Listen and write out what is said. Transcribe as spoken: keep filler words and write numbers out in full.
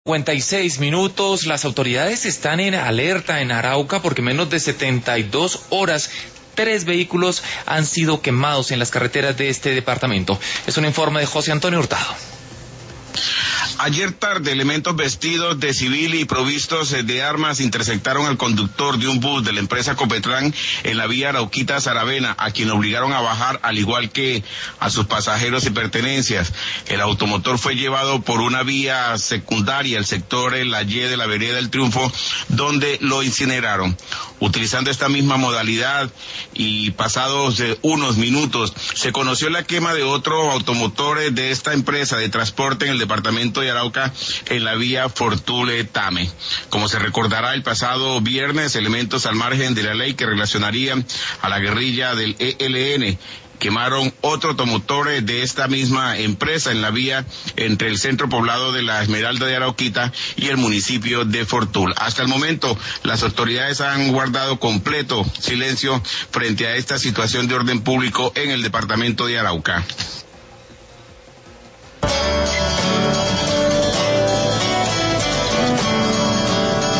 cincuenta y seis minutos, las autoridades están en alerta en Arauca porque en menos de setenta y dos horas tres vehículos han sido quemados en las carreteras de este departamento. Es un informe de José Antonio Hurtado. Ayer tarde, elementos vestidos de civil y provistos de armas interceptaron al conductor de un bus de la empresa Copetran en la vía Arauquita-Saravena, a quien obligaron a bajar, al igual que a sus pasajeros y pertenencias. El automotor fue llevado por una vía secundaria, el sector La Y de la vereda del Triunfo, donde lo incineraron. Utilizando esta misma modalidad y pasados eh, unos minutos, se conoció la quema de otro automotor de esta empresa de transporte en el departamento de Arauca, en la vía Fortule-Tame. Como se recordará, el pasado viernes, elementos al margen de la ley que relacionarían a la guerrilla del E L N quemaron otro automotor de esta misma empresa en la vía entre el centro poblado de la Esmeralda de Arauquita y el municipio de Fortul. Hasta el momento, las autoridades han guardado completo silencio frente a esta situación de orden público en el departamento de Arauca.